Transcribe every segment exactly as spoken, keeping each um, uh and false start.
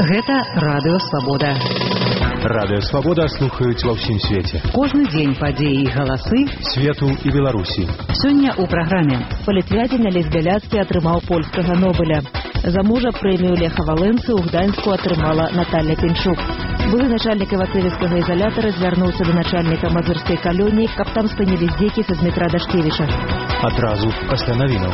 Гэта Радыё Свабода. Радыё Свабода слухаюць ва ўсім свеце. Кожны дзень падзеі і галасы свету і Беларусі. Сёння ў праграме. Палітвязень Алесь Бяляцкі атрымаў польскага Нобеля. За мужа прэмію Леха Валенцы ў Гданьску атрымала Наталья Пінчук. Былы начальнік Івацевіцкага ізалятара звярнуўся да начальніка мазырскай калоніі, каб там спынілі здзекі са Дмітра Дашкевіча. Адразу пасля навінаў.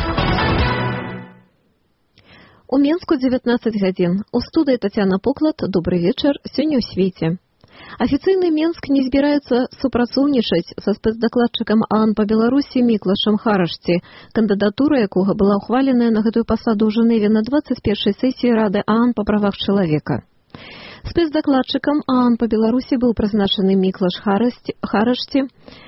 У Менску дзевятнаццаць гадзін. У студыі Тацяна Поклад. Добры вечар. Сёння ў свеце. Афіцыйны Менск не збіраецца супрацоўнічаць са спецдакладчыкам ААН па Беларусі Міклашам Харашці, кандыдатура якога была ўхваленая на гэтую пасаду ў Жэневе на дваццаць першай сесіі Рады ААН па правах чалавека. Спецдакладчыкам ААН па Беларусі быў прызначаны Міклаш Харашці.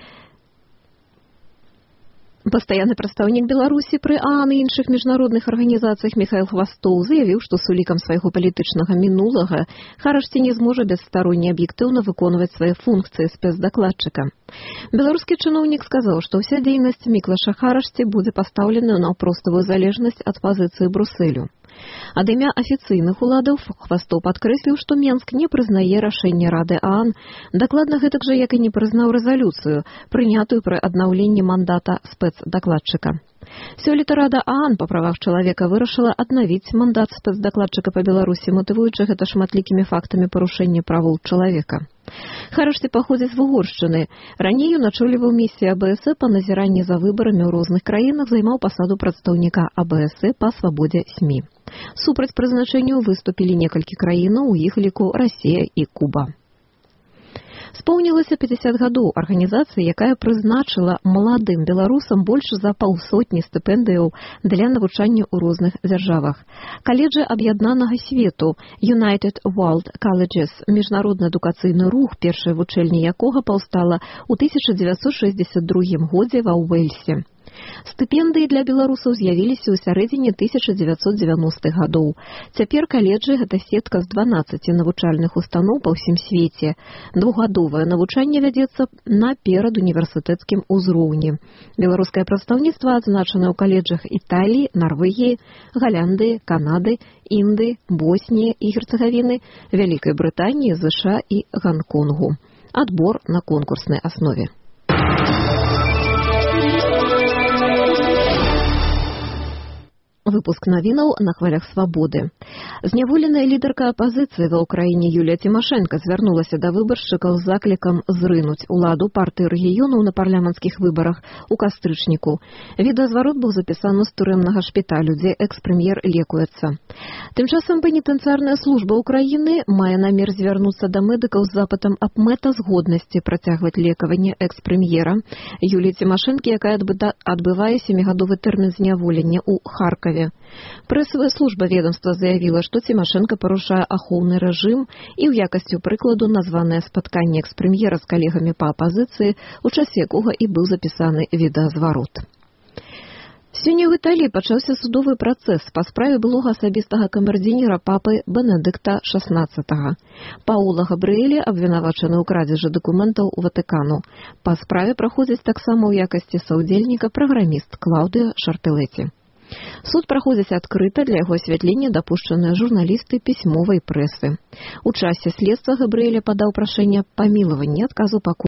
Пастаянны прадстаўнік Беларусі пры ААН і іншых міжнародных арганізацыях Міхаіл Хвастоў заявіў, што з улікам свайго палітычнага мінулага Харашці не зможа бесстаронне аб'ектыўна выконваць свае функцыі спецдакладчыка. Беларускі чыноўнік сказаў, што ўся дзейнасць Міклаша Харашці будзе пастаўлена на простую залежнасць ад пазіцыі Брусэлю. Ад імя афіцыйных уладаў Хвастоў падкрэсліў, што Менск не прызнае рашэнне Рады ААН, дакладна гэтак жа, як і не прызнаў рэзалюцыю, прынятую пры аднаўленні мандата спецдакладчыка. Сёлета Рада ААН па правах чалавека вырашыла аднавіць мандат спецдакладчыка па Беларусі, матывуючы гэта шматлікімі фактамі парушэння правоў чалавека. Харашці паходзіць з Вугоршчыны. Раней ён ачоліваў місію АБС па назіранні за выбарамі ў розных краінах, займаў пасаду прадстаўніка АБС па свабодзе СМІ. Супраць прызначэнню выступілі некалькі краінаў, у іх ліку Расія і Куба. Споўнілася пяцьдзясят гадоў арганізацыі, якая прызначыла маладым беларусам больш за паўсотні стыпендыяў для навучання ў розных дзяржавах. Каледжы аб'яднанага свету United World Colleges, міжнародны адукацыйны рух, першая вучэльня якога паўстала ў тысяча дзевяцьсот шэсцьдзесят другім годзе ва Уэльсе. Стыпендыі для беларусаў з'явіліся ў сярэдзіне тысяча дзевяцьсот дзевяностых гадоў. Цяпер каледжы – гэта сетка з дванаццаці навучальных устаноў па ўсім свеце. Двухгадовае навучанне вядзецца на перадуніверсітэцкім узроўні. Беларускае прадстаўніцтва адзначана ў каледжах Італіі, Нарвегіі, Галяндыі, Канады, Індыі, Босніі і Герцагавіны, Вялікай Брытаніі, ЗША і Ганконгу. Адбор на конкурснай аснове. Выпуск навінаў на хвалях свабоды. Зняволеная лідарка апазіцыі ва ўкраіне Юлія Цімашэнка звярнулася да выбаршчыкаў з заклікам зрынуць уладу партыі рэгіёнаў на парламенцкіх выбарах у кастрычніку. Відэазварот быў запісаны з турэмнага шпіталю, дзе экс-прэм'ер лекуецца. Тым часам пенітэнцыярная служба ўкраіны мае намер звярнуцца да медыкаў з запытам аб мэтазгоднасці працягваць лекаванне экс-прэм'ера Юліі Цімашэнкі, якая адбывае сямігадовы тэрмін зняволення ў Харкаве. Прэсавая служба ведомства заявіла, што Цімашэнка парушае ахоўны рэжым і ў якасцю прыкладу названае спатканне экс-прэм'ера з калегамі па апазіцыі, у часе якога і быў запісаны відэазварот. Сёння ў Італіі пачаўся судовы працэс па справе былога асабістага камердзінера папы Бенедыкта шаснаццатага. Паула Габрыэлі абвінавачаны ў крадзежы дакументаў у Ватыкану. Па справе праходзіць таксама ў якасці саўдзельніка праграміст Клаўдыа Шартэлеці. Суд праходзіць адкрыта, для яго асвятлення дапушчаныя журналісты пісьмовай прэсы. У часе следства Габрыэля падаў прашэнне памілавання, адказу пакуль